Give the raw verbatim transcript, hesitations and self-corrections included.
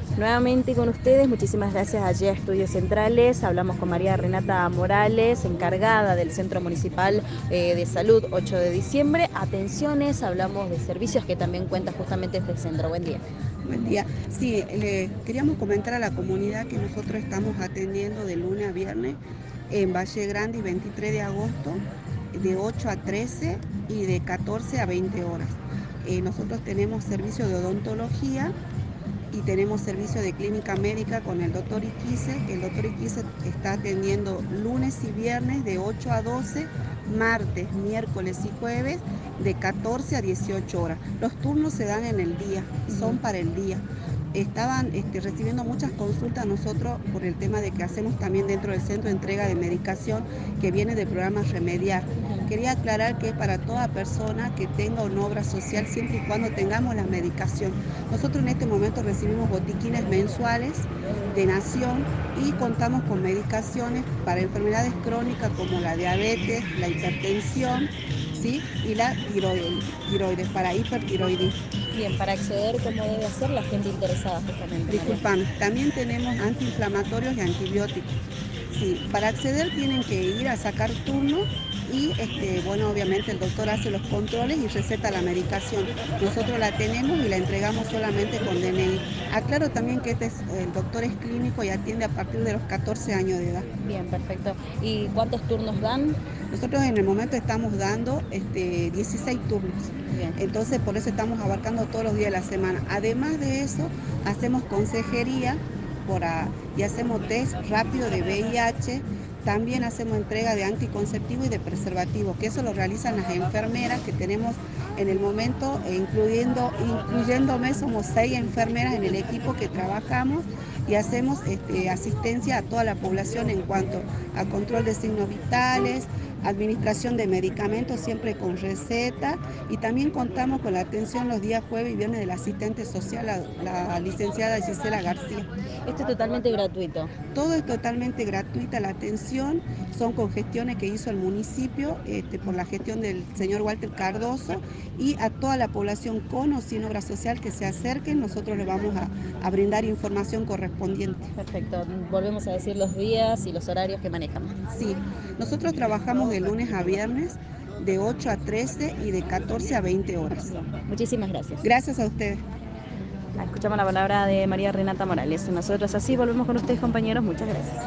Nuevamente con ustedes, muchísimas gracias allí a Estudios Centrales. Hablamos con María Renata Morales, encargada del Centro Municipal eh, de Salud ocho de diciembre. Atenciones, hablamos de servicios que también cuenta justamente este centro. Buen día. Buen día. Sí, le queríamos comentar a la comunidad que nosotros estamos atendiendo de lunes a viernes en Valle Grande y veintitrés de agosto, de ocho a trece y de catorce a veinte horas. Eh, nosotros tenemos servicio de odontología y tenemos servicio de clínica médica con el doctor Iquice, que el doctor Iquice está atendiendo lunes y viernes de ocho a doce, martes, miércoles y jueves de catorce a dieciocho horas. Los turnos se dan en el día, son para el día. Estaban este, recibiendo muchas consultas nosotros por el tema de que hacemos también dentro del centro de entrega de medicación que viene del programa Remediar. Quería aclarar que es para toda persona que tenga una obra social siempre y cuando tengamos la medicación. Nosotros en este momento recibimos botiquines mensuales de Nación y contamos con medicaciones para enfermedades crónicas como la diabetes, la hipertensión, ¿sí? Y la tiroides, tiroides para hipertiroidismo. Bien, para acceder, ¿cómo debe hacer la gente interesada justamente, María? Disculpame, también tenemos antiinflamatorios y antibióticos. Sí, para acceder tienen que ir a sacar turno y, este, bueno, obviamente el doctor hace los controles y receta la medicación. Nosotros la tenemos y la entregamos solamente con D N I. Aclaro también que este es, el doctor es clínico y atiende a partir de los catorce años de edad. Bien, perfecto. ¿Y cuántos turnos dan? Nosotros en el momento estamos dando este, dieciséis turnos. Bien. Entonces, por eso estamos abarcando todos los días de la semana. Además de eso, hacemos consejería por a, y hacemos test rápido de V I H. También hacemos entrega de anticonceptivo y de preservativo, que eso lo realizan las enfermeras que tenemos en el momento, e incluyendo, incluyéndome, somos seis enfermeras en el equipo que trabajamos y hacemos este, asistencia a toda la población en cuanto a control de signos vitales, administración de medicamentos siempre con receta, y también contamos con la atención los días jueves y viernes del asistente social, la, la licenciada Gisela García. Esto es totalmente gratuito. Todo es totalmente gratuita la atención, son con gestiones que hizo el municipio este, por la gestión del señor Walter Cardoso, y a toda la población con o sin obra social que se acerquen, nosotros le vamos a, a brindar información correspondiente. Perfecto. Volvemos a decir los días y los horarios que manejamos. Sí, nosotros trabajamos de lunes a viernes de ocho a trece y de catorce a veinte horas. Muchísimas gracias. Gracias a ustedes. Escuchamos la palabra de María Renata Morales. Nosotros así volvemos con ustedes, compañeros. Muchas gracias.